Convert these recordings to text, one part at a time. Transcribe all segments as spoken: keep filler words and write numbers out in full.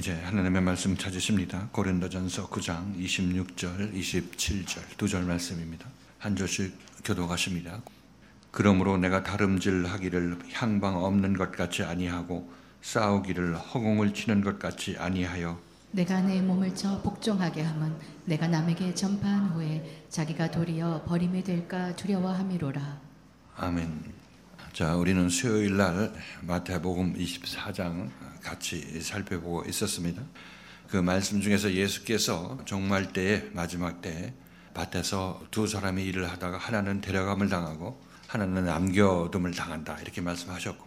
이제 하나님의 말씀 찾으십니다. 고린도전서 구 장 이십육 절, 이십칠 절 두 절 말씀입니다. 한 절씩 교독하십니다. 그러므로 내가 다름질하기를 향방 없는 것 같이 아니하고 싸우기를 허공을 치는 것 같이 아니하여 내가 내 몸을 쳐 복종하게 함은 내가 남에게 전파한 후에 자기가 도리어 버림이 될까 두려워함이로라. 아멘. 자, 우리는 수요일 날 마태복음 이십사 장 같이 살펴보고 있었습니다. 그 말씀 중에서 예수께서 종말 때의 마지막 때에 밭에서 두 사람이 일을 하다가 하나는 데려감을 당하고 하나는 남겨둠을 당한다 이렇게 말씀하셨고,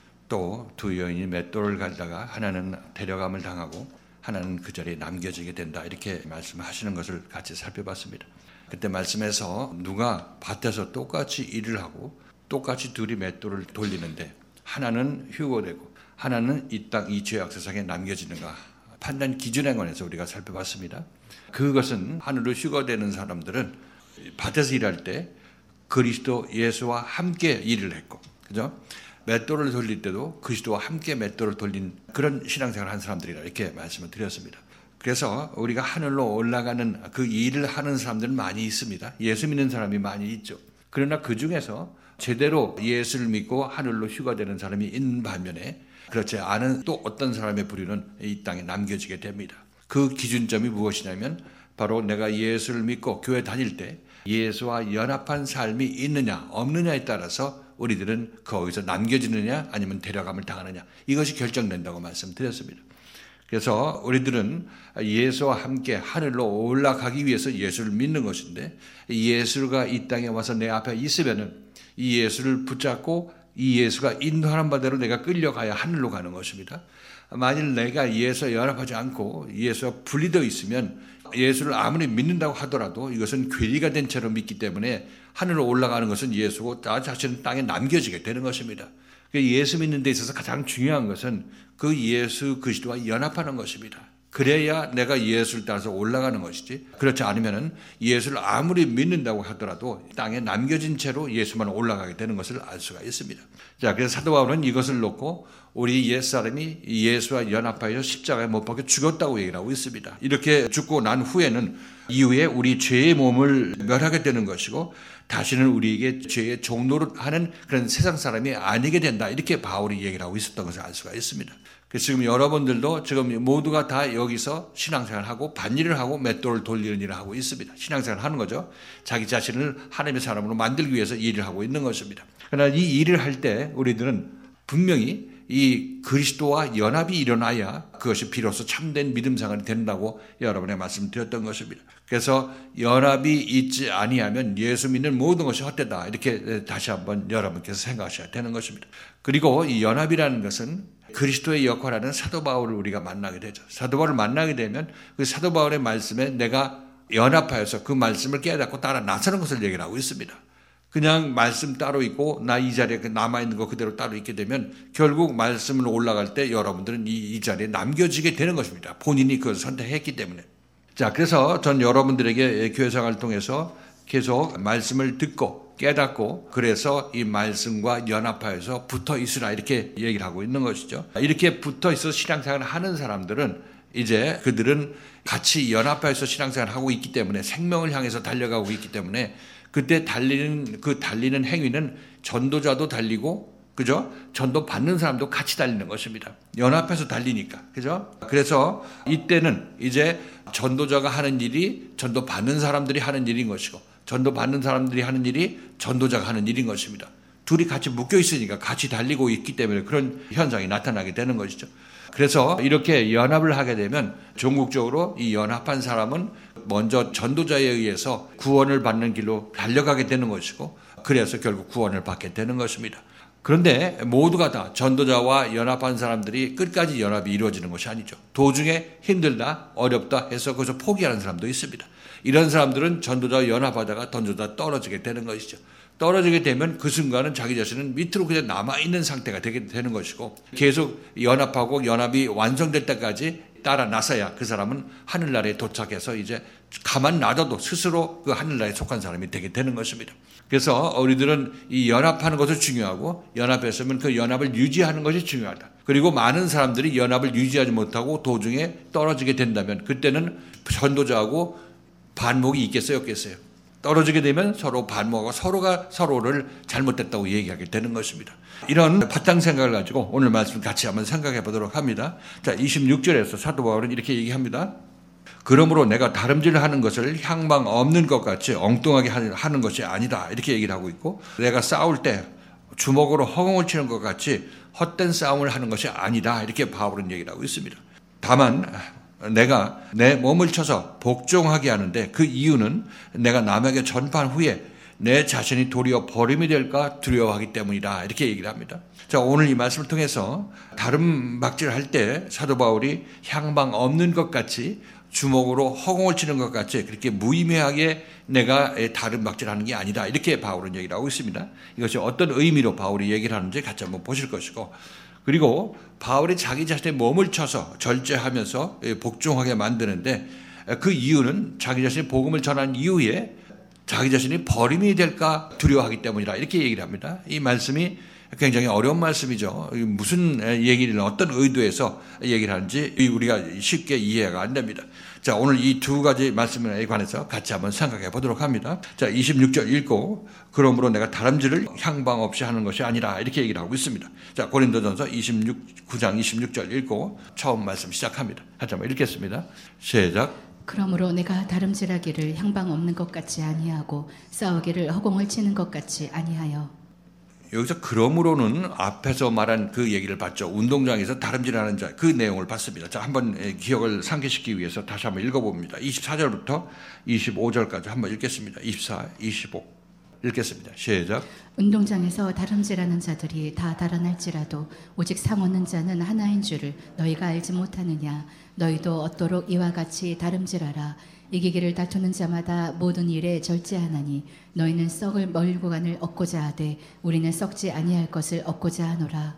또 두 여인이 맷돌을 갈다가 하나는 데려감을 당하고 하나는 그 자리에 남겨지게 된다 이렇게 말씀하시는 것을 같이 살펴봤습니다. 그때 말씀에서 누가 밭에서 똑같이 일을 하고 똑같이 둘이 맷돌을 돌리는데 하나는 휴거되고 하나는 이 땅 이 죄악 세상에 남겨지는가, 판단 기준에 관해서 우리가 살펴봤습니다. 그것은 하늘로 휴거되는 사람들은 밭에서 일할 때 그리스도 예수와 함께 일을 했고, 그죠? 맷돌을 돌릴 때도 그리스도와 함께 맷돌을 돌린 그런 신앙생활을 한 사람들이라 이렇게 말씀을 드렸습니다. 그래서 우리가 하늘로 올라가는 그 일을 하는 사람들은 많이 있습니다. 예수 믿는 사람이 많이 있죠. 그러나 그 중에서 제대로 예수를 믿고 하늘로 휴가되는 사람이 있는 반면에 그렇지 않은 또 어떤 사람의 부류는 이 땅에 남겨지게 됩니다. 그 기준점이 무엇이냐면 바로 내가 예수를 믿고 교회 다닐 때 예수와 연합한 삶이 있느냐 없느냐에 따라서 우리들은 거기서 남겨지느냐 아니면 데려감을 당하느냐, 이것이 결정된다고 말씀드렸습니다. 그래서 우리들은 예수와 함께 하늘로 올라가기 위해서 예수를 믿는 것인데, 예수가 이 땅에 와서 내 앞에 있으면은 이 예수를 붙잡고 이 예수가 인도하는 바대로 내가 끌려가야 하늘로 가는 것입니다. 만일 내가 예수와 연합하지 않고 예수와 분리되어 있으면 예수를 아무리 믿는다고 하더라도 이것은 괴리가 된 채로 믿기 때문에 하늘로 올라가는 것은 예수고 나 자신은 땅에 남겨지게 되는 것입니다. 예수 믿는 데 있어서 가장 중요한 것은 그 예수 그리스도와 연합하는 것입니다. 그래야 내가 예수를 따라서 올라가는 것이지, 그렇지 않으면 예수를 아무리 믿는다고 하더라도 땅에 남겨진 채로 예수만 올라가게 되는 것을 알 수가 있습니다. 자, 그래서 사도 바울은 이것을 놓고 우리 옛사람이 예수와 연합하여 십자가에 못 박혀 죽었다고 얘기를 하고 있습니다. 이렇게 죽고 난 후에는 이후에 우리 죄의 몸을 멸하게 되는 것이고 다시는 우리에게 죄의 종노릇 하는 그런 세상 사람이 아니게 된다, 이렇게 바울이 얘기를 하고 있었던 것을 알 수가 있습니다. 그래서 지금 여러분들도 지금 모두가 다 여기서 신앙생활을 하고 밭일을 하고 맷돌을 돌리는 일을 하고 있습니다. 신앙생활을 하는 거죠. 자기 자신을 하나님의 사람으로 만들기 위해서 일을 하고 있는 것입니다. 그러나 이 일을 할 때 우리들은 분명히 이 그리스도와 연합이 일어나야 그것이 비로소 참된 믿음 생활이 된다고 여러분의 말씀드렸던 것입니다. 그래서 연합이 있지 아니하면 예수 믿는 모든 것이 헛되다, 이렇게 다시 한번 여러분께서 생각하셔야 되는 것입니다. 그리고 이 연합이라는 것은 그리스도의 역할하는 사도 바울을 우리가 만나게 되죠. 사도 바울을 만나게 되면 그 사도 바울의 말씀에 내가 연합하여서 그 말씀을 깨닫고 따라 나서는 것을 얘기를 하고 있습니다. 그냥 말씀 따로 있고 나 이 자리에 남아있는 거 그대로 따로 있게 되면 결국 말씀을 올라갈 때 여러분들은 이, 이 자리에 남겨지게 되는 것입니다. 본인이 그것을 선택했기 때문에. 자, 그래서 전 여러분들에게 교회생활을 통해서 계속 말씀을 듣고 깨닫고 그래서 이 말씀과 연합하여서 붙어 있으라 이렇게 얘기를 하고 있는 것이죠. 이렇게 붙어 있어서 신앙생활을 하는 사람들은 이제 그들은 같이 연합하여서 신앙생활을 하고 있기 때문에 생명을 향해서 달려가고 있기 때문에 그때 달리는 그 달리는 행위는 전도자도 달리고, 그죠? 전도 받는 사람도 같이 달리는 것입니다. 연합해서 달리니까, 그죠? 그래서 이때는 이제 전도자가 하는 일이 전도 받는 사람들이 하는 일인 것이고, 전도 받는 사람들이 하는 일이 전도자가 하는 일인 것입니다. 둘이 같이 묶여 있으니까 같이 달리고 있기 때문에 그런 현상이 나타나게 되는 것이죠. 그래서 이렇게 연합을 하게 되면 종국적으로 이 연합한 사람은 먼저 전도자에 의해서 구원을 받는 길로 달려가게 되는 것이고, 그래서 결국 구원을 받게 되는 것입니다. 그런데 모두가 다 전도자와 연합한 사람들이 끝까지 연합이 이루어지는 것이 아니죠. 도중에 힘들다, 어렵다 해서 그것을 포기하는 사람도 있습니다. 이런 사람들은 전도자와 연합하다가 전도자 떨어지게 되는 것이죠. 떨어지게 되면 그 순간은 자기 자신은 밑으로 그냥 남아있는 상태가 되게 되는 것이고 계속 연합하고 연합이 완성될 때까지 따라 나서야 그 사람은 하늘나라에 도착해서 이제 가만 놔둬도 스스로 그 하늘나라에 속한 사람이 되게 되는 것입니다. 그래서 우리들은 이 연합하는 것도 중요하고 연합했으면 그 연합을 유지하는 것이 중요하다. 그리고 많은 사람들이 연합을 유지하지 못하고 도중에 떨어지게 된다면 그때는 전도자하고 반목이 있겠어요, 없겠어요? 떨어지게 되면 서로 반목하고 서로가 서로를 잘못됐다고 얘기하게 되는 것입니다. 이런 바탕 생각을 가지고 오늘 말씀 같이 한번 생각해 보도록 합니다. 자, 이십육 절에서 사도 바울은 이렇게 얘기합니다. 그러므로 내가 다름질하는 것을 향방 없는 것 같이 엉뚱하게 하는 것이 아니다. 이렇게 얘기를 하고 있고, 내가 싸울 때 주먹으로 허공을 치는 것 같이 헛된 싸움을 하는 것이 아니다. 이렇게 바울은 얘기를 하고 있습니다. 다만 내가 내 몸을 쳐서 복종하게 하는데 그 이유는 내가 남에게 전파한 후에 내 자신이 도리어 버림이 될까 두려워하기 때문이다. 이렇게 얘기를 합니다. 자, 오늘 이 말씀을 통해서 다름박질을 할 때 사도 바울이 향방 없는 것 같이 주먹으로 허공을 치는 것 같이 그렇게 무의미하게 내가 다름박질하는 게 아니다. 이렇게 바울은 얘기를 하고 있습니다. 이것이 어떤 의미로 바울이 얘기를 하는지 같이 한번 보실 것이고, 그리고 바울이 자기 자신의 몸을 쳐서 절제하면서 복종하게 만드는데 그 이유는 자기 자신이 복음을 전한 이후에 자기 자신이 버림이 될까 두려워하기 때문이라 이렇게 얘기를 합니다. 이 말씀이 굉장히 어려운 말씀이죠. 무슨 얘기를 어떤 의도에서 얘기를 하는지 우리가 쉽게 이해가 안 됩니다. 자, 오늘 이 두 가지 말씀에 관해서 같이 한번 생각해 보도록 합니다. 자, 이십육 절 읽고 그러므로 내가 다름질을 향방 없이 하는 것이 아니라 이렇게 얘기를 하고 있습니다. 자, 고린도전서 이십육, 구 장 이십육 절 읽고 처음 말씀 시작합니다. 같이 한번 읽겠습니다. 시작. 그러므로 내가 다름질하기를 향방 없는 것 같이 아니하고 싸우기를 허공을 치는 것 같이 아니하여. 여기서 그러므로는 앞에서 말한 그 얘기를 봤죠. 운동장에서 다름질하는 자, 그 내용을 봤습니다. 자, 한번 기억을 상기시키기 위해서 다시 한번 읽어봅니다. 이십사 절부터 이십오 절까지 한번 읽겠습니다. 이십사, 이십오 읽겠습니다. 시작. 운동장에서 다름질하는 자들이 다 달아날지라도 오직 상 얻는 자는 하나인 줄을 너희가 알지 못하느냐. 너희도 얻도록 이와 같이 다름질하라. 이기기를 다투는 자마다 모든 일에 절제하나니 너희는 썩을 멀고간을 얻고자 하되 우리는 썩지 아니할 것을 얻고자 하노라.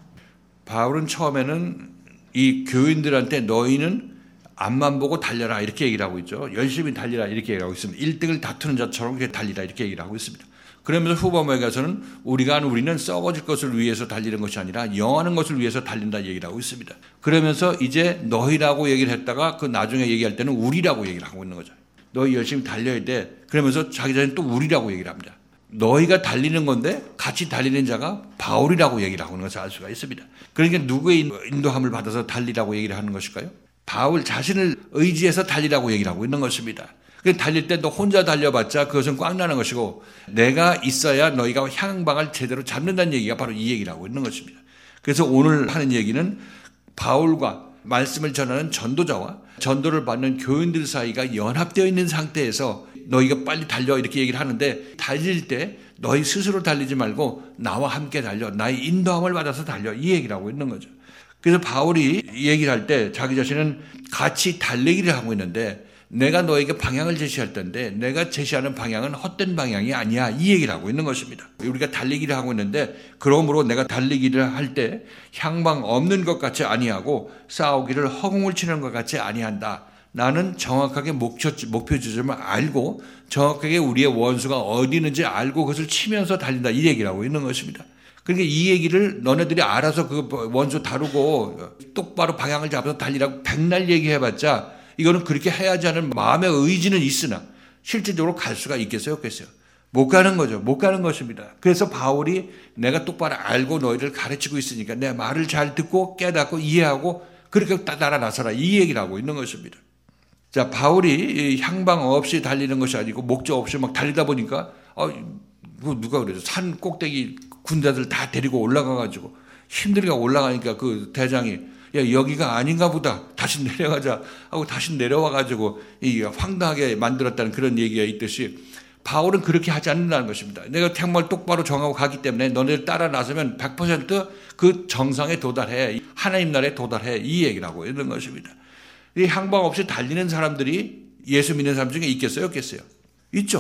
바울은 처음에는 이 교인들한테 너희는 앞만 보고 달려라 이렇게 얘기를 하고 있죠. 열심히 달리라 이렇게 얘기를 하고 있습니다. 일 등을 다투는 자처럼 달리라 이렇게 얘기를 하고 있습니다. 그러면서 후반부에 가서는 우리가 우리는 썩어질 것을 위해서 달리는 것이 아니라 영하는 것을 위해서 달린다 얘기를 하고 있습니다. 그러면서 이제 너희라고 얘기를 했다가 그 나중에 얘기할 때는 우리라고 얘기를 하고 있는 거죠. 너희 열심히 달려야 돼. 그러면서 자기 자신 또 우리라고 얘기를 합니다. 너희가 달리는 건데 같이 달리는 자가 바울이라고 얘기를 하고 있는 것을 알 수가 있습니다. 그러니까 누구의 인도함을 받아서 달리라고 얘기를 하는 것일까요? 바울 자신을 의지해서 달리라고 얘기를 하고 있는 것입니다. 달릴 때 너 혼자 달려봤자 그것은 꽝 나는 것이고 내가 있어야 너희가 향방을 제대로 잡는다는 얘기가 바로 이 얘기를 하고 있는 것입니다. 그래서 오늘 하는 얘기는 바울과 말씀을 전하는 전도자와 전도를 받는 교인들 사이가 연합되어 있는 상태에서 너희가 빨리 달려 이렇게 얘기를 하는데 달릴 때 너희 스스로 달리지 말고 나와 함께 달려. 나의 인도함을 받아서 달려. 이 얘기를 하고 있는 거죠. 그래서 바울이 이 얘기를 할 때 자기 자신은 같이 달리기를 하고 있는데 내가 너에게 방향을 제시할 텐데 내가 제시하는 방향은 헛된 방향이 아니야. 이 얘기를 하고 있는 것입니다. 우리가 달리기를 하고 있는데 그러므로 내가 달리기를 할 때 향방 없는 것 같이 아니하고 싸우기를 허공을 치는 것 같이 아니한다. 나는 정확하게 목표, 목표 지점을 알고 정확하게 우리의 원수가 어디 있는지 알고 그것을 치면서 달린다. 이 얘기를 하고 있는 것입니다. 그러니까 이 얘기를 너네들이 알아서 그 원수 다루고 똑바로 방향을 잡아서 달리라고 백날 얘기해봤자 이거는 그렇게 해야지 하는 마음의 의지는 있으나 실질적으로 갈 수가 있겠어요? 없겠어요? 못 가는 거죠. 못 가는 것입니다. 그래서 바울이 내가 똑바로 알고 너희를 가르치고 있으니까 내 말을 잘 듣고 깨닫고 이해하고 그렇게 따라 나서라. 이 얘기를 하고 있는 것입니다. 자, 바울이 향방 없이 달리는 것이 아니고 목적 없이 막 달리다 보니까 어, 누가 그래서 산 꼭대기 군대들 다 데리고 올라가가지고 힘들게 올라가니까 그 대장이 야, 여기가 아닌가 보다. 다시 내려가자 하고 다시 내려와가지고 이 황당하게 만들었다는 그런 얘기가 있듯이 바울은 그렇게 하지 않는다는 것입니다. 내가 정말 똑바로 정하고 가기 때문에 너네들 따라 나서면 백 퍼센트 그 정상에 도달해. 하나님 나라에 도달해. 이 얘기를 하고 있는 것입니다. 이 향방 없이 달리는 사람들이 예수 믿는 사람 중에 있겠어요? 없겠어요? 있죠.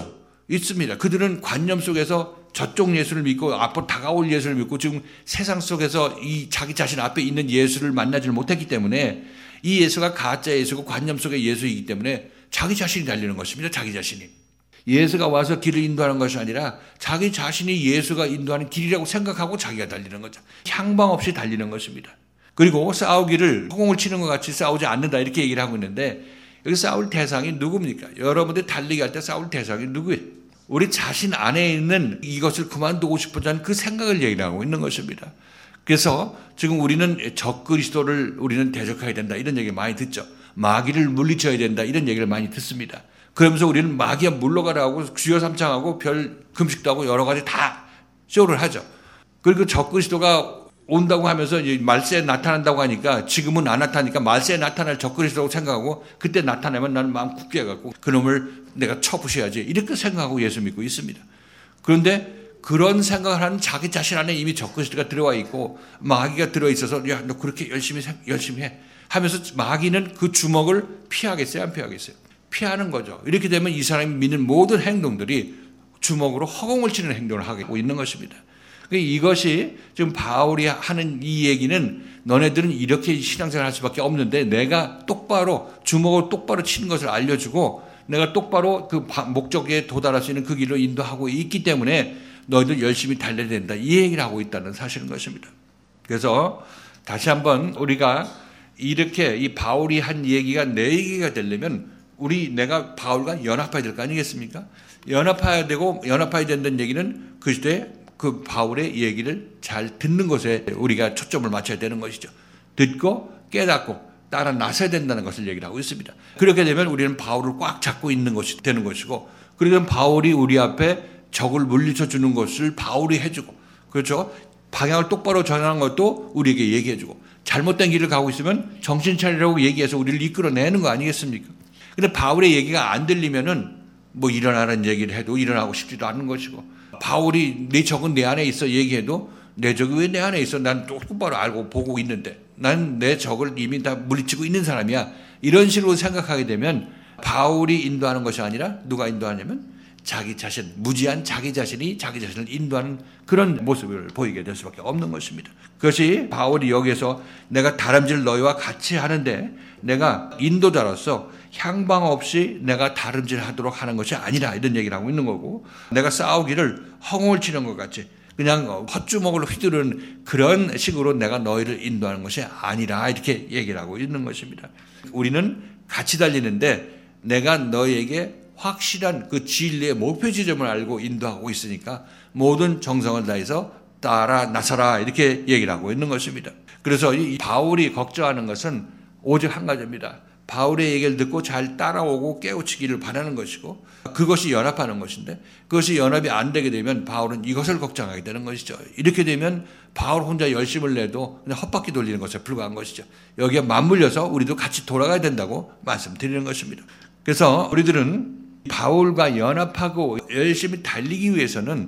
있습니다. 그들은 관념 속에서 저쪽 예수를 믿고 앞으로 다가올 예수를 믿고 지금 세상 속에서 이 자기 자신 앞에 있는 예수를 만나지 못했기 때문에 이 예수가 가짜 예수고 관념 속의 예수이기 때문에 자기 자신이 달리는 것입니다. 자기 자신이. 예수가 와서 길을 인도하는 것이 아니라 자기 자신이 예수가 인도하는 길이라고 생각하고 자기가 달리는 거죠. 향방 없이 달리는 것입니다. 그리고 싸우기를 허공을 치는 것 같이 싸우지 않는다 이렇게 얘기를 하고 있는데 여기 싸울 대상이 누굽니까? 여러분들 달리기 할 때 싸울 대상이 누구예요? 우리 자신 안에 있는 이것을 그만두고 싶어지 않은 그 생각을 얘기하고 있는 것입니다. 그래서 지금 우리는 적그리스도를 우리는 대적해야 된다 이런 얘기 많이 듣죠. 마귀를 물리쳐야 된다 이런 얘기를 많이 듣습니다. 그러면서 우리는 마귀야 물러가라고 주여 삼창하고 별 금식도 하고 여러 가지 다 쇼를 하죠. 그리고 적그리스도가 온다고 하면서 말세에 나타난다고 하니까 지금은 안 나타나니까 말세에 나타날 적그리스도라고 생각하고 그때 나타나면 나는 마음 굳게 해갖고 그놈을 내가 쳐부셔야지 이렇게 생각하고 예수 믿고 있습니다. 그런데 그런 생각을 하는 자기 자신 안에 이미 적그리스도가 들어와 있고 마귀가 들어있어서 야, 너 그렇게 열심히 열심히 해 하면서 마귀는 그 주먹을 피하겠어요? 안 피하겠어요? 피하는 거죠. 이렇게 되면 이 사람이 믿는 모든 행동들이 주먹으로 허공을 치는 행동을 하고 있는 것입니다. 이것이 지금 바울이 하는 이 얘기는 너네들은 이렇게 신앙생활 할 수밖에 없는데 내가 똑바로 주먹을 똑바로 치는 것을 알려주고 내가 똑바로 그 목적에 도달할 수 있는 그 길로 인도하고 있기 때문에 너희들 열심히 달려야 된다. 이 얘기를 하고 있다는 사실인 것입니다. 그래서 다시 한번 우리가 이렇게 이 바울이 한 얘기가 내 얘기가 되려면 우리 내가 바울과 연합해야 될 거 아니겠습니까? 연합해야 되고 연합해야 된다는 얘기는 그 시대에 그 바울의 얘기를 잘 듣는 것에 우리가 초점을 맞춰야 되는 것이죠. 듣고 깨닫고 따라 나서야 된다는 것을 얘기를 하고 있습니다. 그렇게 되면 우리는 바울을 꽉 잡고 있는 것이 되는 것이고 그러면 바울이 우리 앞에 적을 물리쳐 주는 것을 바울이 해주고 그렇죠. 방향을 똑바로 전하는 것도 우리에게 얘기해주고 잘못된 길을 가고 있으면 정신 차리라고 얘기해서 우리를 이끌어내는 거 아니겠습니까? 근데 바울의 얘기가 안 들리면은 뭐 일어나는 얘기를 해도 일어나고 싶지도 않은 것이고 바울이 내 적은 내 안에 있어 얘기해도 내 적이 왜 내 안에 있어? 난 똑바로 알고 보고 있는데 난 내 적을 이미 다 물리치고 있는 사람이야. 이런 식으로 생각하게 되면 바울이 인도하는 것이 아니라 누가 인도하냐면 자기 자신, 무지한 자기 자신이 자기 자신을 인도하는 그런 모습을 보이게 될 수밖에 없는 것입니다. 그것이 바울이 여기에서 내가 다름질 너희와 같이 하는데 내가 인도자로서 향방 없이 내가 다름질하도록 하는 것이 아니라 이런 얘기를 하고 있는 거고 내가 싸우기를 허공을 치는 것 같이 그냥 헛주먹을 휘두르는 그런 식으로 내가 너희를 인도하는 것이 아니라 이렇게 얘기를 하고 있는 것입니다. 우리는 같이 달리는데 내가 너희에게 확실한 그 진리의 목표 지점을 알고 인도하고 있으니까 모든 정성을 다해서 따라 나서라 이렇게 얘기를 하고 있는 것입니다. 그래서 이 바울이 걱정하는 것은 오직 한 가지입니다. 바울의 얘기를 듣고 잘 따라오고 깨우치기를 바라는 것이고 그것이 연합하는 것인데 그것이 연합이 안 되게 되면 바울은 이것을 걱정하게 되는 것이죠. 이렇게 되면 바울 혼자 열심을 내도 그냥 헛바퀴 돌리는 것에 불과한 것이죠. 여기에 맞물려서 우리도 같이 돌아가야 된다고 말씀드리는 것입니다. 그래서 우리들은 바울과 연합하고 열심히 달리기 위해서는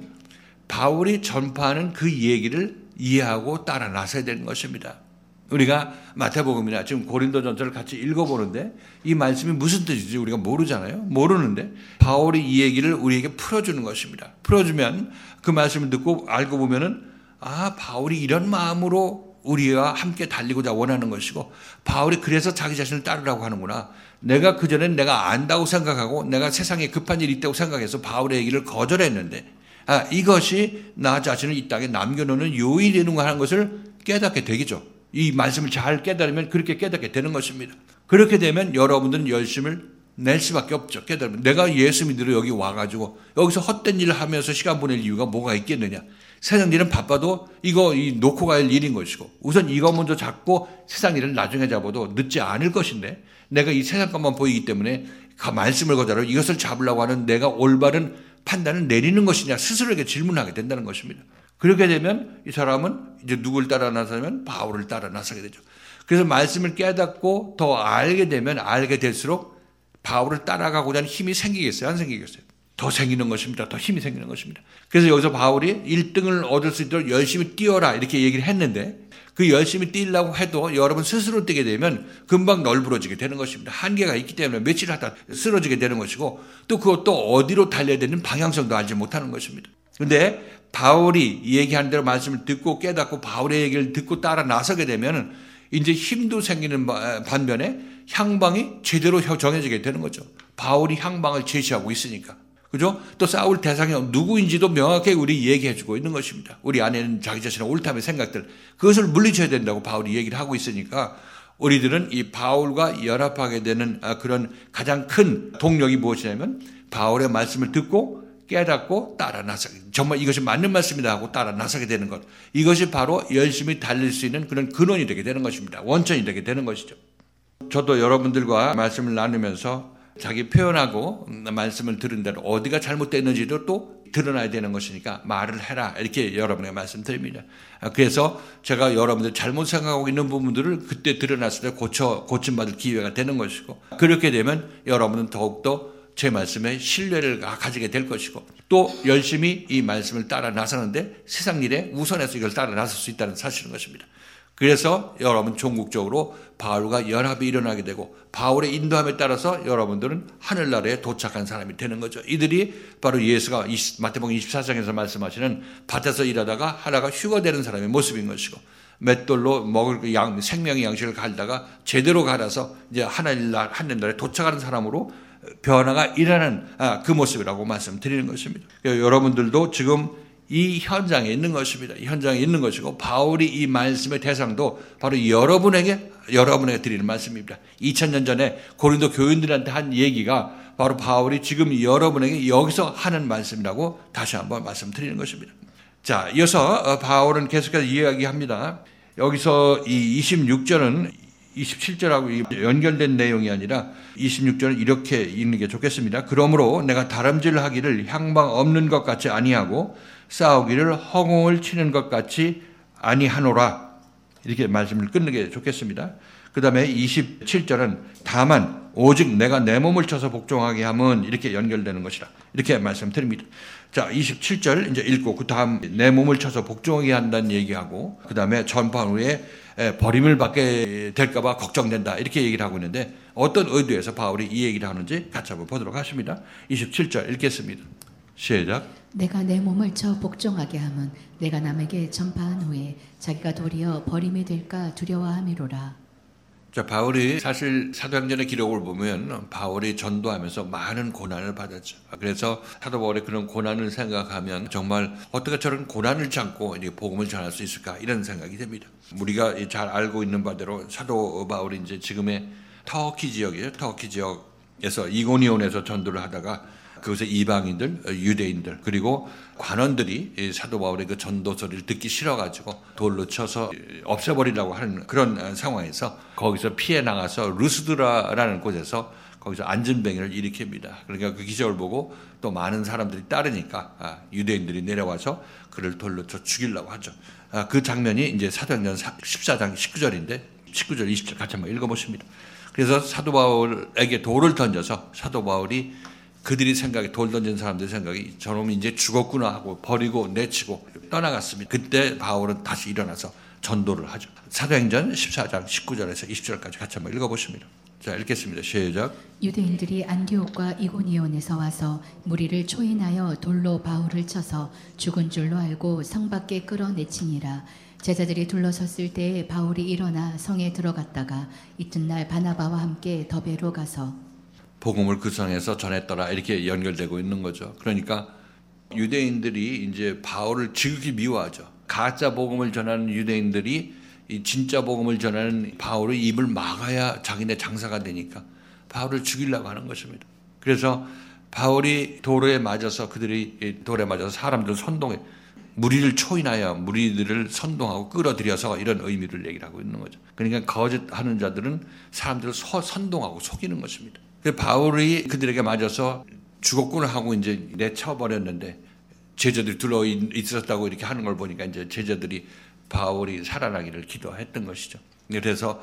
바울이 전파하는 그 얘기를 이해하고 따라 나서야 되는 것입니다. 우리가 마태복음이나 지금 고린도전서를 같이 읽어보는데 이 말씀이 무슨 뜻인지 우리가 모르잖아요. 모르는데 바울이 이 얘기를 우리에게 풀어주는 것입니다. 풀어주면 그 말씀을 듣고 알고 보면은 아 바울이 이런 마음으로 우리와 함께 달리고자 원하는 것이고 바울이 그래서 자기 자신을 따르라고 하는구나. 내가 그전엔 내가 안다고 생각하고 내가 세상에 급한 일이 있다고 생각해서 바울의 얘기를 거절했는데 아 이것이 나 자신을 이 땅에 남겨놓는 요인이 되는가 하는 것을 깨닫게 되겠죠. 이 말씀을 잘 깨달으면 그렇게 깨닫게 되는 것입니다. 그렇게 되면 여러분들은 열심을 낼 수밖에 없죠. 깨달으면 내가 예수 믿으러 여기 와가지고 여기서 헛된 일을 하면서 시간 보낼 이유가 뭐가 있겠느냐. 세상 일은 바빠도 이거 이 놓고 갈 일인 것이고 우선 이거 먼저 잡고 세상 일은 나중에 잡아도 늦지 않을 것인데 내가 이 세상 것만 보이기 때문에 그 말씀을 거절하고 이것을 잡으려고 하는 내가 올바른 판단을 내리는 것이냐 스스로에게 질문하게 된다는 것입니다. 그렇게 되면 이 사람은 이제 누굴 따라 나서면 바울을 따라 나서게 되죠. 그래서 말씀을 깨닫고 더 알게 되면 알게 될수록 바울을 따라가고자 하는 힘이 생기겠어요? 안 생기겠어요? 더 생기는 것입니다. 더 힘이 생기는 것입니다. 그래서 여기서 바울이 일 등을 얻을 수 있도록 열심히 뛰어라 이렇게 얘기를 했는데 그 열심히 뛰려고 해도 여러분 스스로 뛰게 되면 금방 널브러지게 되는 것입니다. 한계가 있기 때문에 며칠 하다 쓰러지게 되는 것이고 또 그것도 어디로 달려야 되는 방향성도 알지 못하는 것입니다. 그런데 바울이 얘기한 대로 말씀을 듣고 깨닫고 바울의 얘기를 듣고 따라 나서게 되면 이제 힘도 생기는 반면에 향방이 제대로 정해지게 되는 거죠. 바울이 향방을 제시하고 있으니까. 그죠? 또 싸울 대상이 누구인지도 명확하게 우리 얘기해 주고 있는 것입니다. 우리 안에는 자기 자신의 옳다의 생각들, 그것을 물리쳐야 된다고 바울이 얘기를 하고 있으니까 우리들은 이 바울과 연합하게 되는 그런 가장 큰 동력이 무엇이냐면 바울의 말씀을 듣고 깨닫고 따라 나서게, 정말 이것이 맞는 말씀이다 하고 따라 나서게 되는 것. 이것이 바로 열심히 달릴 수 있는 그런 근원이 되게 되는 것입니다. 원천이 되게 되는 것이죠. 저도 여러분들과 말씀을 나누면서 자기 표현하고 말씀을 들은 대로 어디가 잘못됐는지도 또 드러나야 되는 것이니까 말을 해라 이렇게 여러분에게 말씀드립니다. 그래서 제가 여러분들 잘못 생각하고 있는 부분들을 그때 드러났을 때 고쳐 고침받을 기회가 되는 것이고 그렇게 되면 여러분은 더욱더 제 말씀에 신뢰를 가지게 될 것이고 또 열심히 이 말씀을 따라 나서는데 세상 일에 우선해서 이걸 따라 나설 수 있다는 사실인 것입니다. 그래서 여러분 종국적으로 바울과 연합이 일어나게 되고 바울의 인도함에 따라서 여러분들은 하늘나라에 도착한 사람이 되는 거죠. 이들이 바로 예수가 마태복음 이십사 장에서 말씀하시는 밭에서 일하다가 하나가 휴가 되는 사람의 모습인 것이고 맷돌로 먹을 그 양, 생명의 양식을 갈다가 제대로 갈아서 이제 하늘날, 하늘나라에 도착하는 사람으로 변화가 일어나는 아, 그 모습이라고 말씀드리는 것입니다. 여러분들도 지금 이 현장에 있는 것입니다. 이 현장에 있는 것이고 바울이 이 말씀의 대상도 바로 여러분에게 여러분에게 드리는 말씀입니다. 이천 년 전에 고린도 교인들한테 한 얘기가 바로 바울이 지금 여러분에게 여기서 하는 말씀이라고 다시 한번 말씀드리는 것입니다. 자, 이어서 바울은 계속해서 이야기합니다. 여기서 이 이십육 절은 이십칠 절하고 연결된 내용이 아니라 이십육 절은 이렇게 읽는 게 좋겠습니다. 그러므로 내가 다름질하기를 향방 없는 것 같이 아니하고 싸우기를 허공을 치는 것 같이 아니하노라. 이렇게 말씀을 끊는 게 좋겠습니다. 그 다음에 이십칠 절은 다만 오직 내가 내 몸을 쳐서 복종하게 하면 이렇게 연결되는 것이라. 이렇게 말씀드립니다. 자, 이십칠 절 이제 읽고 그 다음 내 몸을 쳐서 복종하게 한다는 얘기하고 그 다음에 전판 후에 버림을 받게 될까 봐 걱정된다. 이렇게 얘기를 하고 있는데 어떤 의도에서 바울이 이 얘기를 하는지 같이 한번 보도록 하십니다. 이십칠 절 읽겠습니다. 시작. 내가 내 몸을 쳐 복종하게 하면 내가 남에게 전파한 후에 자기가 도리어 버림이 될까 두려워함이로라. 자, 바울이 사실 사도행전의 기록을 보면 바울이 전도하면서 많은 고난을 받았죠. 그래서 사도 바울의 그런 고난을 생각하면 정말 어떻게 저런 고난을 참고 이제 복음을 전할 수 있을까 이런 생각이 됩니다. 우리가 잘 알고 있는 바대로 사도 바울이 이제 지금의 터키 지역이에요. 터키 지역에서 이고니온에서 전도를 하다가 그곳에 이방인들, 유대인들 그리고 관원들이 사도 바울의 그 전도 소리를 듣기 싫어가지고 돌로 쳐서 없애버리려고 하는 그런 상황에서 거기서 피해 나가서 루스드라라는 곳에서 거기서 안전뱅이를 일으킵니다. 그러니까 그 기적을 보고 또 많은 사람들이 따르니까 유대인들이 내려와서 그를 돌로 쳐 죽이려고 하죠. 그 장면이 이제 사도행전 십사 장 십구 절인데 십구 절 이십 절 같이 한번 읽어보십니다. 그래서 사도 바울에게 돌을 던져서 사도 바울이 그들이 생각이 돌 던진 사람들 생각이 저놈이 이제 죽었구나 하고 버리고 내치고 떠나갔습니다. 그때 바울은 다시 일어나서 전도를 하죠. 사도행전 십사 장 십구 절에서 이십 절까지 같이 한번 읽어보십니다. 자, 읽겠습니다. 시작. 유대인들이 안디옥과 이고니온에서 와서 무리를 초인하여 돌로 바울을 쳐서 죽은 줄로 알고 성 밖에 끌어내치니라. 제자들이 둘러섰을 때에 바울이 일어나 성에 들어갔다가 이튿날 바나바와 함께 더베로 가서 복음을 그 성에서 전했더라. 이렇게 연결되고 있는 거죠. 그러니까 유대인들이 이제 바울을 지극히 미워하죠. 가짜 복음을 전하는 유대인들이 이 진짜 복음을 전하는 바울의 입을 막아야 자기네 장사가 되니까 바울을 죽이려고 하는 것입니다. 그래서 바울이 돌에 맞아서 그들이 돌에 맞아서 사람들을 선동해 무리를 초인하여 무리들을 선동하고 끌어들여서 이런 의미를 얘기를 하고 있는 거죠. 그러니까 거짓하는 자들은 사람들을 서, 선동하고 속이는 것입니다. 바울이 그들에게 맞아서 죽었구나 하고 이제 내쳐버렸는데 제자들이 둘러 있었다고 이렇게 하는 걸 보니까 이제 제자들이 바울이 살아나기를 기도했던 것이죠. 그래서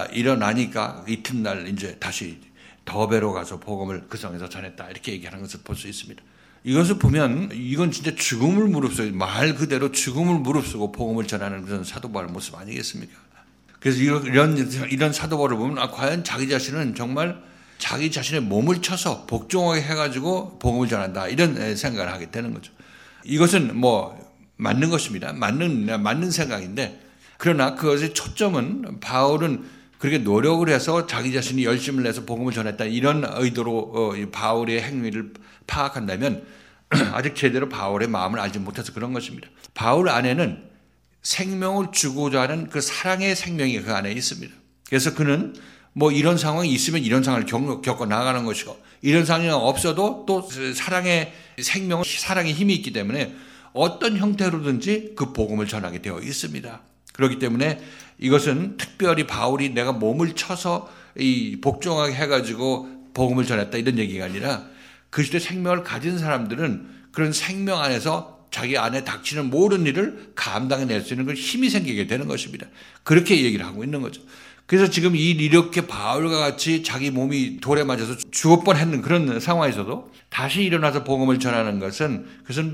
일어나니까 이튿날 이제 다시 더베로 가서 복음을 그 성에서 전했다. 이렇게 얘기하는 것을 볼 수 있습니다. 이것을 보면 이건 진짜 죽음을 무릅쓰고 말 그대로 죽음을 무릅쓰고 복음을 전하는 그런 사도 바울의 모습 아니겠습니까? 그래서 이런 이런, 이런 사도 바울을 보면 아, 과연 자기 자신은 정말 자기 자신의 몸을 쳐서 복종하게 해가지고 복음을 전한다 이런 생각을 하게 되는 거죠. 이것은 뭐 맞는 것입니다. 맞는 맞는 생각인데 그러나 그것의 초점은 바울은 그렇게 노력을 해서 자기 자신이 열심을 내서 복음을 전했다 이런 의도로 바울의 행위를 파악한다면 아직 제대로 바울의 마음을 알지 못해서 그런 것입니다. 바울 안에는 생명을 주고자 하는 그 사랑의 생명이 그 안에 있습니다. 그래서 그는 뭐 이런 상황이 있으면 이런 상황을 겪어, 겪어 나가는 것이고 이런 상황이 없어도 또 사랑의 생명은 사랑의 힘이 있기 때문에 어떤 형태로든지 그 복음을 전하게 되어 있습니다. 그렇기 때문에 이것은 특별히 바울이 내가 몸을 쳐서 이 복종하게 해가지고 복음을 전했다 이런 얘기가 아니라 그리스도의 생명을 가진 사람들은 그런 생명 안에서 자기 안에 닥치는 모든 일을 감당해낼 수 있는 그 힘이 생기게 되는 것입니다. 그렇게 얘기를 하고 있는 거죠. 그래서 지금 이 이렇게 바울과 같이 자기 몸이 돌에 맞아서 죽을 뻔했는 그런 상황에서도 다시 일어나서 복음을 전하는 것은 그것은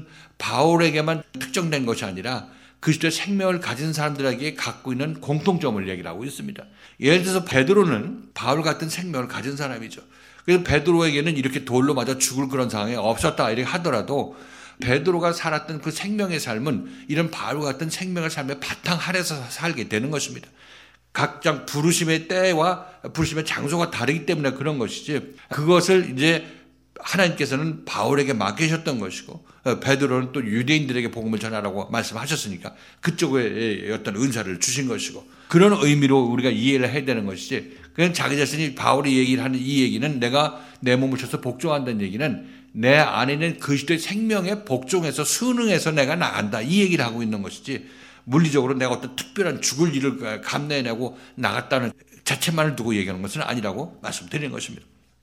바울에게만 특정된 것이 아니라 그리스도의 생명을 가진 사람들에게 갖고 있는 공통점을 얘기를 하고 있습니다. 예를 들어서 베드로는 바울 같은 생명을 가진 사람이죠. 그래서 베드로에게는 이렇게 돌로 맞아 죽을 그런 상황이 없었다 이렇게 하더라도 베드로가 살았던 그 생명의 삶은 이런 바울 같은 생명의 삶의 바탕 아래서 살게 되는 것입니다. 각장 부르심의 때와 부르심의 장소가 다르기 때문에 그런 것이지 그것을 이제 하나님께서는 바울에게 맡기셨던 것이고 베드로는 또 유대인들에게 복음을 전하라고 말씀하셨으니까 그쪽에 어떤 은사를 주신 것이고 그런 의미로 우리가 이해를 해야 되는 것이지 그냥 자기 자신이 바울이 얘기를 하는 이 얘기는 내가 내 몸을 쳐서 복종한다는 얘기는 내 안에 있는 그리스도의 생명에 복종해서 순응해서 내가 나간다 이 얘기를 하고 있는 것이지 물리적으로 내가 어떤 특별한 죽을 일을 감내해내고 나갔다는 자체만을 두고 얘기하는 것은 아니라고 말씀드리는 것입니다.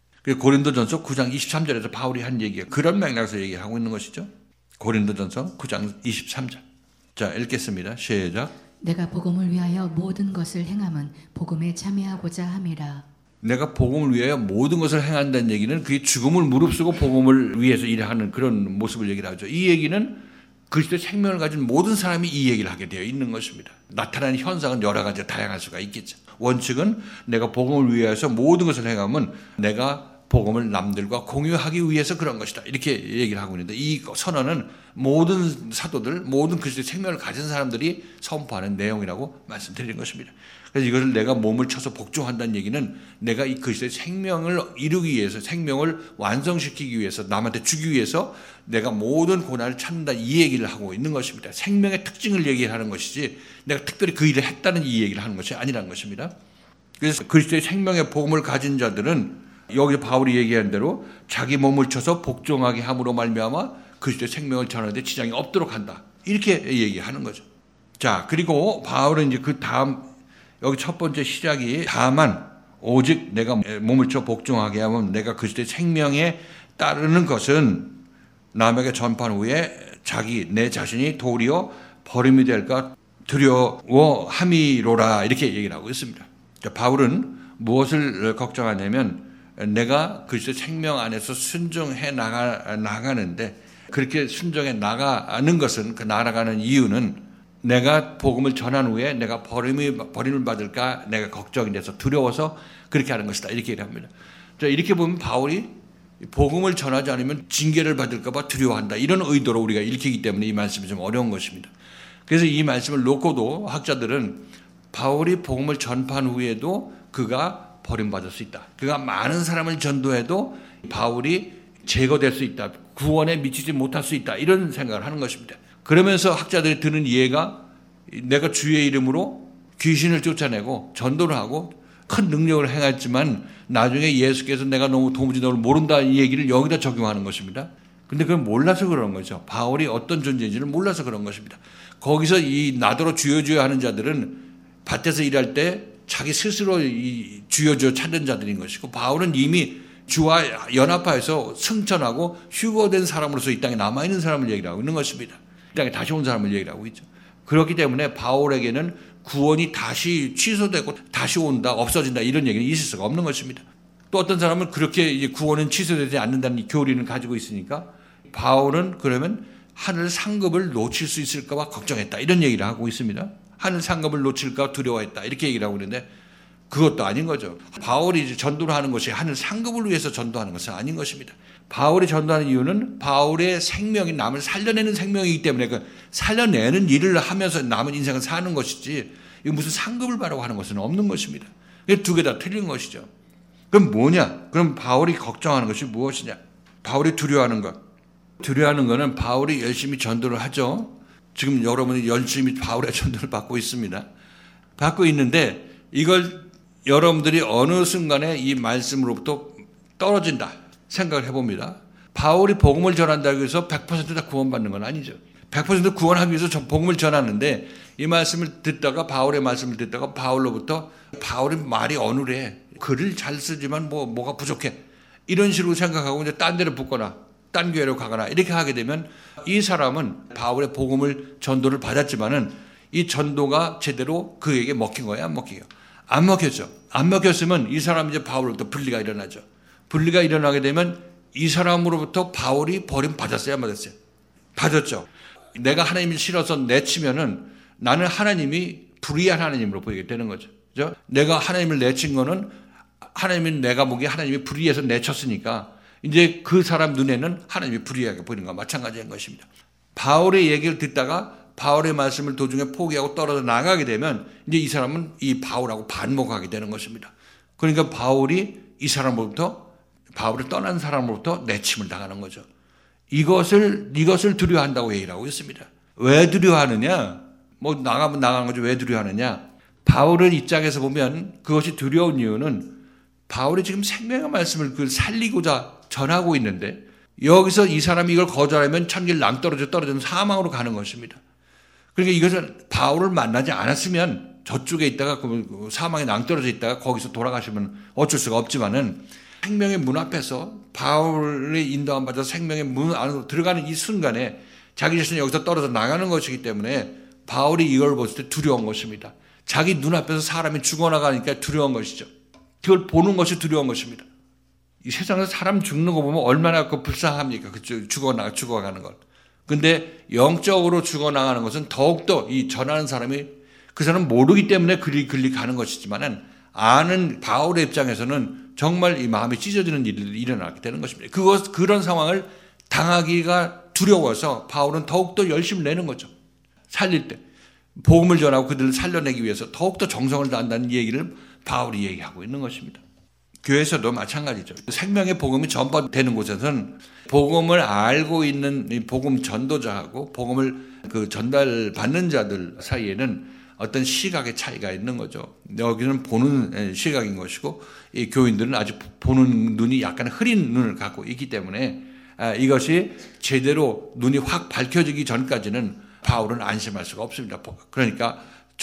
고린도전서 구 장 이십삼 절에서 바울이 한 얘기가 그런 맥락에서 얘기하고 있는 것이죠. 고린도전서 구 장 이십삼 절. 자, 읽겠습니다. 시작. 내가 복음을 위하여 모든 것을 행함은 복음에 참여하고자 함이라. 내가 복음을 위하여 모든 것을 행한다는 얘기는 그게 죽음을 무릅쓰고 복음을 위해서 일하는 그런 모습을 얘기를 하죠. 이 얘기는 그리스도의 생명을 가진 모든 사람이 이 얘기를 하게 되어 있는 것입니다. 나타나는 현상은 여러 가지 다양할 수가 있겠죠. 원칙은 내가 복음을 위해서 모든 것을 행하면 내가 복음을 남들과 공유하기 위해서 그런 것이다. 이렇게 얘기를 하고 있는데 이 선언은 모든 사도들, 모든 그리스도의 생명을 가진 사람들이 선포하는 내용이라고 말씀드리는 것입니다. 그래서 이것을 내가 몸을 쳐서 복종한다는 얘기는 내가 이 그리스도의 생명을 이루기 위해서 생명을 완성시키기 위해서 남한테 주기 위해서 내가 모든 고난을 참는다 이 얘기를 하고 있는 것입니다. 생명의 특징을 얘기하는 것이지 내가 특별히 그 일을 했다는 이 얘기를 하는 것이 아니라는 것입니다. 그래서 그리스도의 생명의 복음을 가진 자들은 여기 바울이 얘기한 대로 자기 몸을 쳐서 복종하게 함으로 말미암아 그리스도의 생명을 전하는데 지장이 없도록 한다. 이렇게 얘기하는 거죠. 자, 그리고 바울은 이제 그 다음 여기 첫 번째 시작이 다만 오직 내가 몸을 쳐 복종하게 하면 내가 그리스도의 생명에 따르는 것은 남에게 전판 후에 자기 내 자신이 도리어 버림이 될까 두려워함이로라 이렇게 얘기를 하고 있습니다. 자, 바울은 무엇을 걱정하냐면 내가 그리스도의 생명 안에서 순종해 나가, 나가는데 그렇게 순종해 나가는 것은 그 나아가는 이유는 내가 복음을 전한 후에 내가 버림이, 버림을 받을까 내가 걱정이 돼서 두려워서 그렇게 하는 것이다. 이렇게 얘기합니다. 자, 이렇게 보면 바울이 복음을 전하지 않으면 징계를 받을까 봐 두려워한다. 이런 의도로 우리가 읽히기 때문에 이 말씀이 좀 어려운 것입니다. 그래서 이 말씀을 놓고도 학자들은 바울이 복음을 전파한 후에도 그가 버림받을 수 있다. 그가 많은 사람을 전도해도 바울이 제거될 수 있다. 구원에 미치지 못할 수 있다. 이런 생각을 하는 것입니다. 그러면서 학자들이 드는 이해가 내가 주의 이름으로 귀신을 쫓아내고 전도를 하고 큰 능력을 행했지만 나중에 예수께서 내가 너무 도무지 너를 모른다 이 얘기를 여기다 적용하는 것입니다. 근데 그건 몰라서 그런 거죠. 바울이 어떤 존재인지를 몰라서 그런 것입니다. 거기서 이 나더러 주여 주여 하는 자들은 밭에서 일할 때 자기 스스로 이 주여 주여 찾는 자들인 것이고 바울은 이미 주와 연합하여서 승천하고 휴거된 사람으로서 이 땅에 남아있는 사람을 얘기를 하고 있는 것입니다. 이 땅에 다시 온 사람을 얘기를 하고 있죠. 그렇기 때문에 바울에게는 구원이 다시 취소되고 다시 온다 없어진다 이런 얘기는 있을 수가 없는 것입니다. 또 어떤 사람은 그렇게 이제 구원은 취소되지 않는다는 교리는 가지고 있으니까 바울은 그러면 하늘 상급을 놓칠 수 있을까 봐 걱정했다. 이런 얘기를 하고 있습니다. 하늘 상급을 놓칠까 두려워했다. 이렇게 얘기를 하고 있는데 그것도 아닌 거죠. 바울이 전도를 하는 것이 하늘 상급을 위해서 전도하는 것은 아닌 것입니다. 바울이 전도하는 이유는 바울의 생명이 남을 살려내는 생명이기 때문에 그 살려내는 일을 하면서 남은 인생을 사는 것이지 이거 무슨 상급을 바라고 하는 것은 없는 것입니다. 두 개 다 틀린 것이죠. 그럼 뭐냐? 그럼 바울이 걱정하는 것이 무엇이냐? 바울이 두려워하는 것. 두려워하는 것은 바울이 열심히 전도를 하죠. 지금 여러분이 열심히 바울의 전도를 받고 있습니다. 받고 있는데 이걸 여러분들이 어느 순간에 이 말씀으로부터 떨어진다 생각을 해봅니다. 바울이 복음을 전한다고 해서 백 퍼센트 다 구원받는 건 아니죠. 백 퍼센트 구원하기 위해서 복음을 전하는데 이 말씀을 듣다가 바울의 말씀을 듣다가 바울로부터 바울의 말이 어눌해. 글을 잘 쓰지만 뭐 뭐가 부족해. 이런 식으로 생각하고 이제 딴 데로 붙거나 딴 교회로 가거나 이렇게 하게 되면 이 사람은 바울의 복음을 전도를 받았지만은 이 전도가 제대로 그에게 먹힌 거예요, 안 먹히요? 안 먹혔죠. 안 먹혔으면 이 사람 이제 바울로부터 분리가 일어나죠. 분리가 일어나게 되면 이 사람으로부터 바울이 버림 받았어요, 안 받았어요? 받았죠. 내가 하나님을 싫어서 내치면은 나는 하나님이 불의한 하나님으로 보이게 되는 거죠. 그죠? 내가 하나님을 내친 거는 하나님은 내가 보기에 하나님이 불의해서 내쳤으니까 이제 그 사람 눈에는 하나님이 불의하게 보이는 것과 마찬가지인 것입니다. 바울의 얘기를 듣다가 바울의 말씀을 도중에 포기하고 떨어져 나가게 되면 이제 이 사람은 이 바울하고 반목하게 되는 것입니다. 그러니까 바울이 이 사람으로부터 바울을 떠난 사람으로부터 내침을 당하는 거죠. 이것을 이것을 두려워한다고 얘기를 하고 있습니다. 왜 두려워하느냐? 뭐 나가면 나가는 거죠. 왜 두려워하느냐? 바울의 입장에서 보면 그것이 두려운 이유는 바울이 지금 생명의 말씀을 그 살리고자 전하고 있는데 여기서 이 사람이 이걸 거절하면 천길 낭떠러져 떨어지는 사망으로 가는 것입니다. 그러니까 이것을 바울을 만나지 않았으면 저쪽에 있다가 그 사망에 낭떠러져 있다가 거기서 돌아가시면 어쩔 수가 없지만은 생명의 문 앞에서 바울의 인도함 받아서 생명의 문 안으로 들어가는 이 순간에 자기 자신이 여기서 떨어져 나가는 것이기 때문에 바울이 이걸 봤을 때 두려운 것입니다. 자기 눈앞에서 사람이 죽어나가니까 두려운 것이죠. 그걸 보는 것이 두려운 것입니다. 이 세상에서 사람 죽는 거 보면 얼마나 그 불쌍합니까? 그 죽어나, 죽어가는 걸. 근데 영적으로 죽어나가는 것은 더욱더 이 전하는 사람이 그 사람 모르기 때문에 글리, 글리 가는 것이지만은 아는 바울의 입장에서는 정말 이 마음이 찢어지는 일이 일어나게 되는 것입니다. 그것, 그런 상황을 당하기가 두려워서 바울은 더욱더 열심을 내는 거죠. 살릴 때. 복음을 전하고 그들을 살려내기 위해서 더욱더 정성을 다한다는 얘기를 바울이 얘기하고 있는 것입니다. 교회에서도 마찬가지죠. 생명의 복음이 전파되는 곳에서는 복음을 알고 있는 이 복음 전도자하고 복음을 그 전달받는 자들 사이에는 어떤 시각의 차이가 있는 거죠. 여기는 보는 시각인 것이고 이 교인들은 아직 보는 눈이 약간 흐린 눈을 갖고 있기 때문에 이것이 제대로 눈이 확 밝혀지기 전까지는 바울은 안심할 수가 없습니다. 그러니까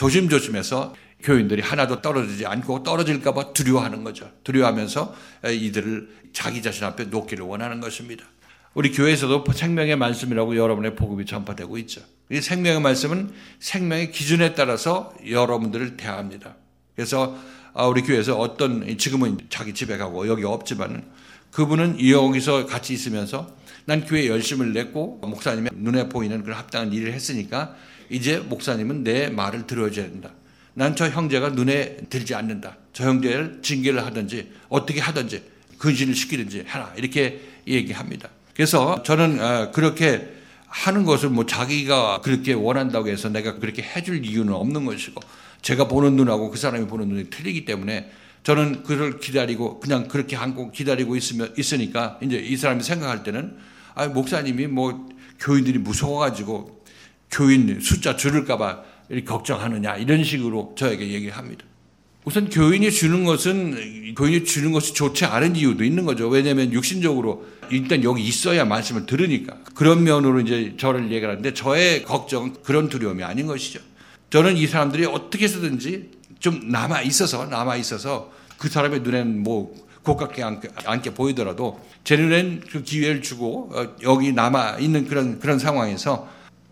조심조심해서 교인들이 하나도 떨어지지 않고 떨어질까 봐 두려워하는 거죠. 두려워하면서 이들을 자기 자신 앞에 놓기를 원하는 것입니다. 우리 교회에서도 생명의 말씀이라고 여러분의 복음이 전파되고 있죠. 이 생명의 말씀은 생명의 기준에 따라서 여러분들을 대합니다. 그래서 우리 교회에서 어떤 지금은 자기 집에 가고 여기 없지만 그분은 여기서 같이 있으면서 난 교회에 열심을 냈고 목사님의 눈에 보이는 그런 합당한 일을 했으니까 이제 목사님은 내 말을 들어줘야 된다. 난 저 형제가 눈에 들지 않는다. 저 형제를 징계를 하든지 어떻게 하든지 근신을 시키든지 해라. 이렇게 얘기합니다. 그래서 저는 그렇게 하는 것을 뭐 자기가 그렇게 원한다고 해서 내가 그렇게 해줄 이유는 없는 것이고 제가 보는 눈하고 그 사람이 보는 눈이 틀리기 때문에 저는 그를 기다리고 그냥 그렇게 한고 기다리고 있으면 있으니까 이제 이 사람이 생각할 때는 아 목사님이 뭐 교인들이 무서워가지고 교인 숫자 줄을까봐 이렇게 걱정하느냐 이런 식으로 저에게 얘기합니다. 우선 교인이 주는 것은 교인이 주는 것이 좋지 않은 이유도 있는 거죠. 왜냐하면 육신적으로 일단 여기 있어야 말씀을 들으니까 그런 면으로 이제 저를 얘기하는데 저의 걱정 그런 두려움이 아닌 것이죠. 저는 이 사람들이 어떻게 해서든지 좀 남아 있어서 남아 있어서 그 사람의 눈에는 뭐 고깝게 않게, 않게 보이더라도 제 눈엔 그 기회를 주고 여기 남아 있는 그런 그런 상황에서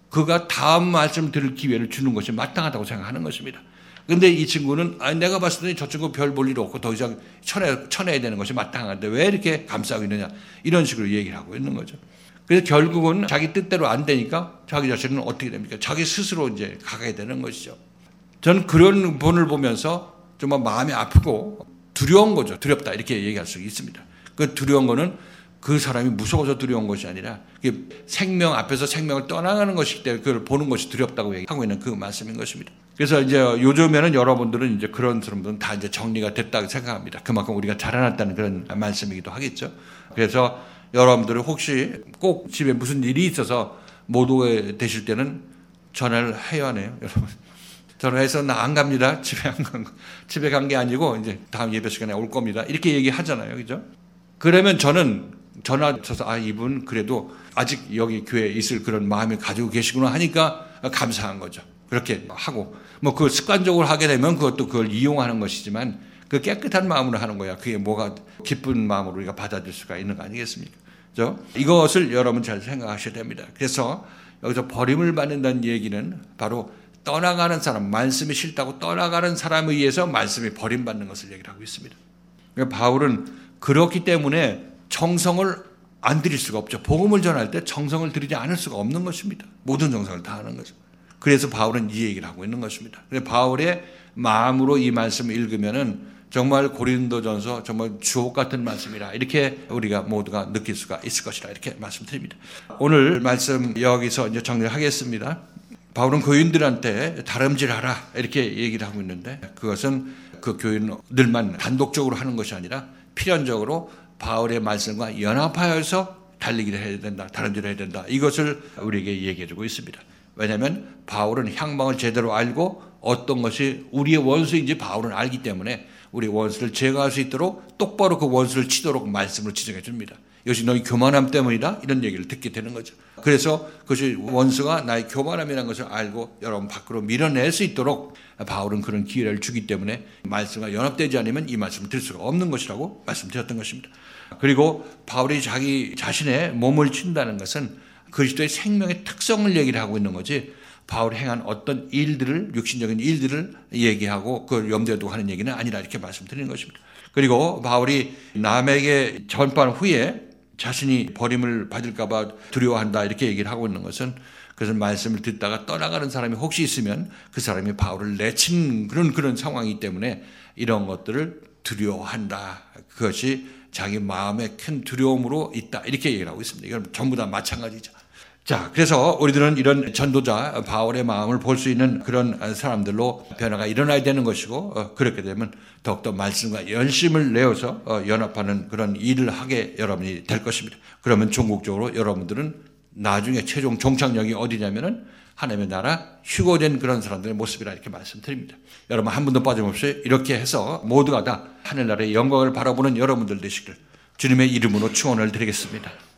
그가 다음 말씀 들을 기회를 주는 것이 마땅하다고 생각하는 것입니다. 근데 이 친구는 아니, 내가 봤을 때 저 친구 별 볼 일 없고 더 이상 쳐내, 쳐내야 되는 것이 마땅한데 왜 이렇게 감싸고 있느냐 이런 식으로 얘기를 하고 있는 거죠. 그래서 결국은 자기 뜻대로 안 되니까 자기 자신은 어떻게 됩니까? 자기 스스로 이제 가게 되는 것이죠. 저는 그런 분을 보면서 정말 마음이 아프고 두려운 거죠. 두렵다 이렇게 얘기할 수 있습니다. 그 두려운 거는 그 사람이 무서워서 두려운 것이 아니라 생명 앞에서 생명을 떠나가는 것이기 때문에 그걸 보는 것이 두렵다고 얘기하고 있는 그 말씀인 것입니다. 그래서 이제 요즘에는 여러분들은 이제 그런 사람들은 다 이제 정리가 됐다고 생각합니다. 그만큼 우리가 자라났다는 그런 말씀이기도 하겠죠. 그래서 여러분들이 혹시 꼭 집에 무슨 일이 있어서 못 오게 되실 때는 전화를 해야 하네요, 여러분. 전화해서 나 안 갑니다. 집에 안 간 거. 집에 간 게 아니고 이제 다음 예배 시간에 올 겁니다. 이렇게 얘기하잖아요, 그죠? 그러면 저는 전화 쳐서 아 이분 그래도 아직 여기 교회에 있을 그런 마음을 가지고 계시구나 하니까 감사한 거죠. 그렇게 하고 뭐 그 습관적으로 하게 되면 그것도 그걸 이용하는 것이지만 그 깨끗한 마음으로 하는 거야. 그게 뭐가 기쁜 마음으로 우리가 받아들일 수가 있는 거 아니겠습니까? 그죠? 이것을 여러분 잘 생각하셔야 됩니다. 그래서 여기서 버림을 받는다는 얘기는 바로 떠나가는 사람, 말씀이 싫다고 떠나가는 사람에 의해서 말씀이 버림받는 것을 얘기를 하고 있습니다. 그러니까 바울은 그렇기 때문에 정성을 안 들일 수가 없죠. 복음을 전할 때 정성을 들이지 않을 수가 없는 것입니다. 모든 정성을 다 하는 거죠. 그래서 바울은 이 얘기를 하고 있는 것입니다. 바울의 마음으로 이 말씀을 읽으면은 정말 고린도전서 정말 주옥 같은 말씀이라 이렇게 우리가 모두가 느낄 수가 있을 것이라 이렇게 말씀드립니다. 오늘 말씀 여기서 이제 정리하겠습니다. 바울은 교인들한테 다름질하라 이렇게 얘기를 하고 있는데 그것은 그 교인들만 단독적으로 하는 것이 아니라 필연적으로 바울의 말씀과 연합하여서 달리기를 해야 된다, 다름질을 해야 된다. 이것을 우리에게 얘기해주고 있습니다. 왜냐하면 바울은 향방을 제대로 알고 어떤 것이 우리의 원수인지 바울은 알기 때문에 우리 원수를 제거할 수 있도록 똑바로 그 원수를 치도록 말씀을 지정해 줍니다. 이것이 너희 교만함 때문이다 이런 얘기를 듣게 되는 거죠. 그래서 그것이 원수가 나의 교만함이라는 것을 알고 여러분 밖으로 밀어낼 수 있도록 바울은 그런 기회를 주기 때문에 말씀과 연합되지 않으면 이 말씀을 들을 수가 없는 것이라고 말씀드렸던 것입니다. 그리고 바울이 자기 자신의 몸을 친다는 것은 그리스도의 생명의 특성을 얘기를 하고 있는 거지 바울이 행한 어떤 일들을 육신적인 일들을 얘기하고 그걸 염두에 두고 하는 얘기는 아니라 이렇게 말씀드리는 것입니다. 그리고 바울이 남에게 전파한 후에 자신이 버림을 받을까 봐 두려워한다 이렇게 얘기를 하고 있는 것은 그것은 말씀을 듣다가 떠나가는 사람이 혹시 있으면 그 사람이 바울을 내친 그런 그런 상황이기 때문에 이런 것들을 두려워한다. 그것이 자기 마음의 큰 두려움으로 있다. 이렇게 얘기를 하고 있습니다. 이건 전부 다 마찬가지죠. 자, 그래서 우리들은 이런 전도자 바울의 마음을 볼 수 있는 그런 사람들로 변화가 일어나야 되는 것이고 어, 그렇게 되면 더욱더 말씀과 열심을 내어서 어, 연합하는 그런 일을 하게 여러분이 될 것입니다. 그러면 종국적으로 여러분들은 나중에 최종 종착역이 어디냐면은 하나님의 나라 휴거된 그런 사람들의 모습이라 이렇게 말씀드립니다. 여러분 한 분도 빠짐없이 이렇게 해서 모두가 다 하늘나라의 영광을 바라보는 여러분들 되시길 주님의 이름으로 축원을 드리겠습니다.